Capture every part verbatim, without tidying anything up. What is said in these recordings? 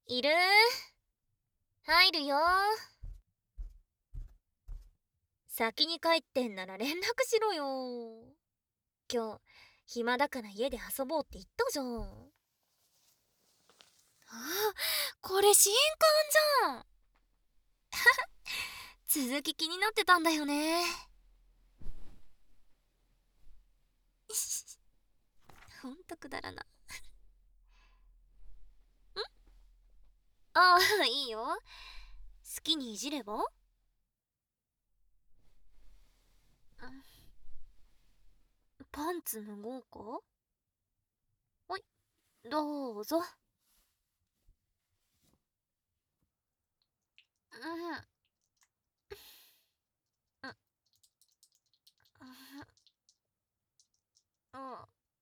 いる？入るよ。先に帰ってんなら連絡しろよ。今日暇だから家で遊ぼうって言ったじゃん。あ、これ新刊じゃん。続き気になってたんだよね。ほんとくだらな。ん？ああ、いいよ。好きにいじれば？パンツ脱ごうか？ほい、どうぞ。うん。うん。うん。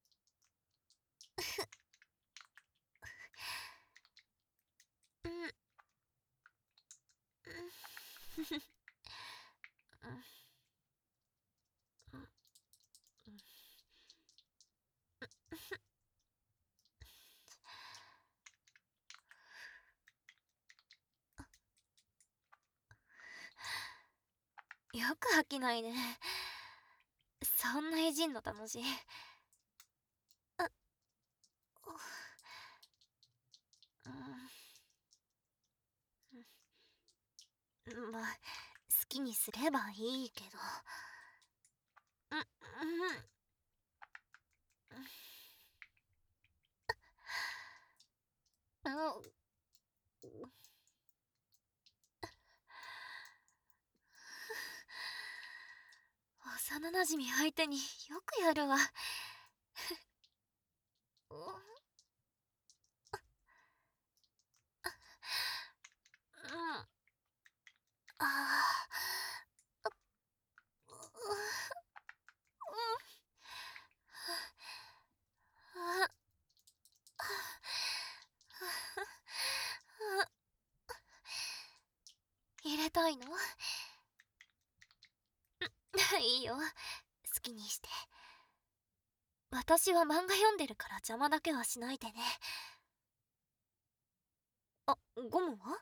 うん。よく飽きないね。そんないじんの楽しい。あ、うん、まあ好きにすればいいけど。うん。うん。うん。幼なじみ相手によくやるわ。うん。ああ。入れたいの？いいよ、好きにして。私は漫画読んでるから邪魔だけはしないでね。あ、ゴムは？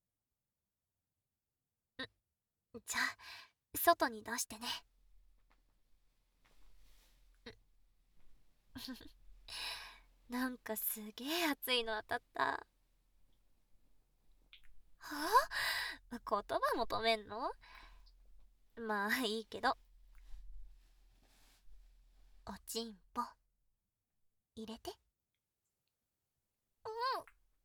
じゃあ外に出してね。なんかすげえ熱いの当たった。はあ？言葉求めんの？まあいいけど。おちんぽ入れて。うん。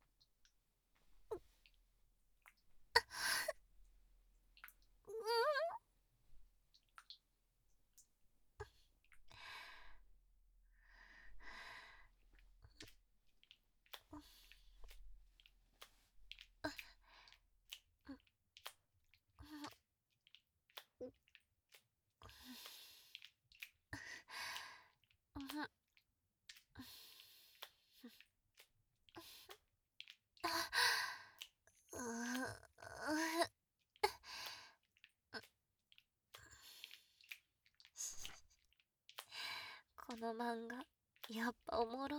この漫画やっぱおもろ。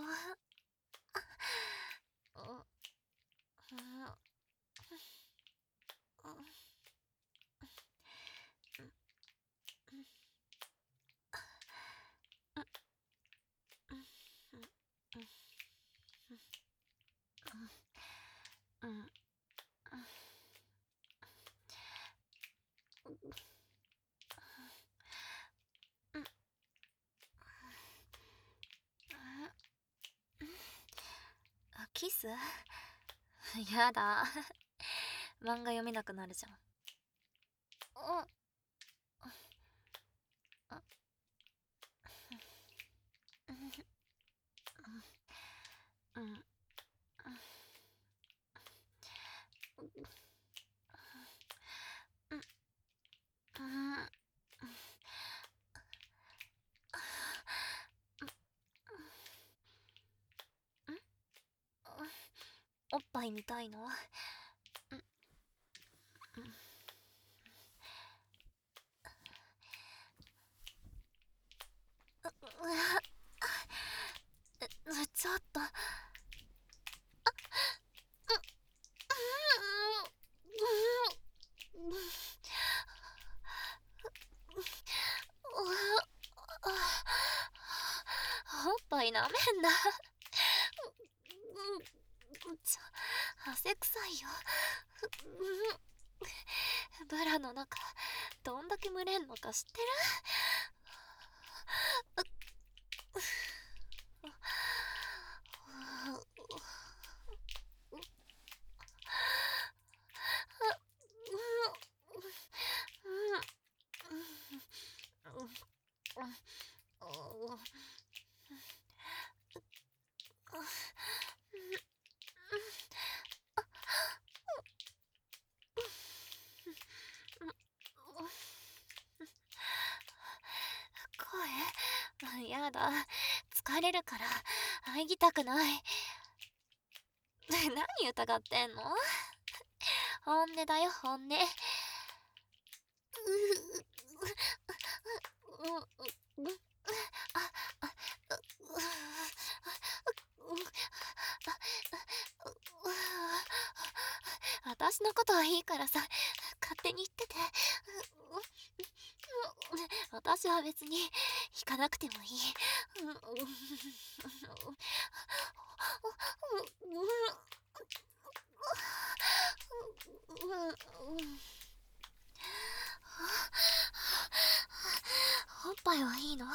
キス？やだ。漫画読めなくなるじゃん。うん。うん。おっぱい見たいの？ちょっと。 ぱい舐めんな。うん、ちょ、汗臭いよ。うん、ブラの中、どんだけ蒸れんのか知ってる？声やだ、疲れるから入りたくない。何疑ってんの？本音だよ、本音。私のことはいいからさ、勝手に言ってて。私は別に引かなくてもいい。おっぱいはいいの？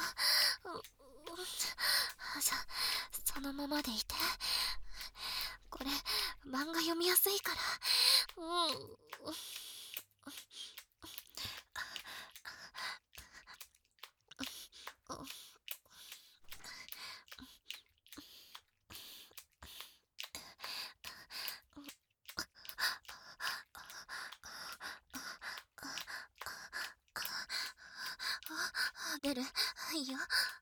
じゃ、そのままでいて。これ漫画読みやすいから。うん。出る？いいよ。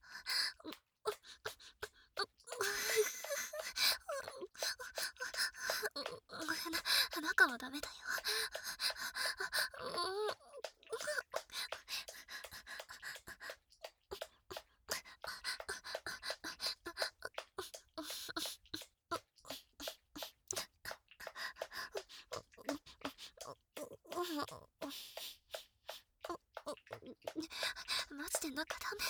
中はダメだよ。マジで中ダメ。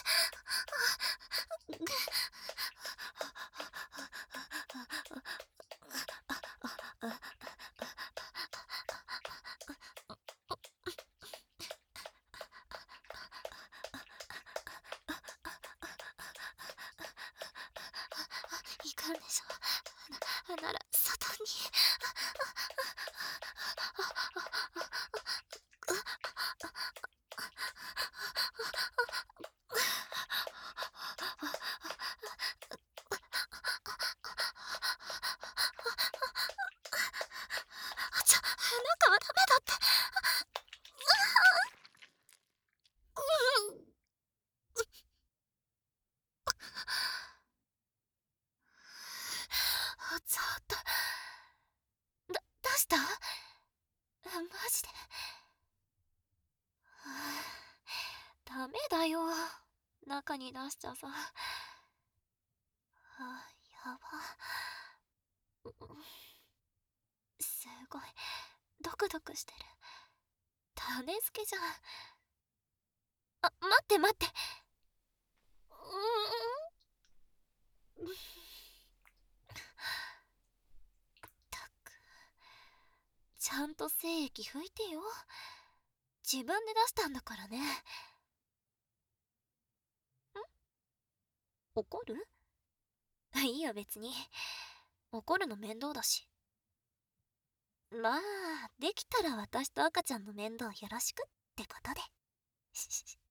行くんでしょ？なら外に。ちょ、中はダメだって。ちょっと、だ、出した？マジで？ダメだよ、中に出しちゃさ。あ、やば。すごいドクドクしてる。種付けじゃん。あ、待って待って。うーん。ったく、ちゃんと精液拭いてよ。自分で出したんだからね。ん？怒る？いいよ別に。怒るの面倒だし。まあ、できたら私と赤ちゃんの面倒よろしくってことで。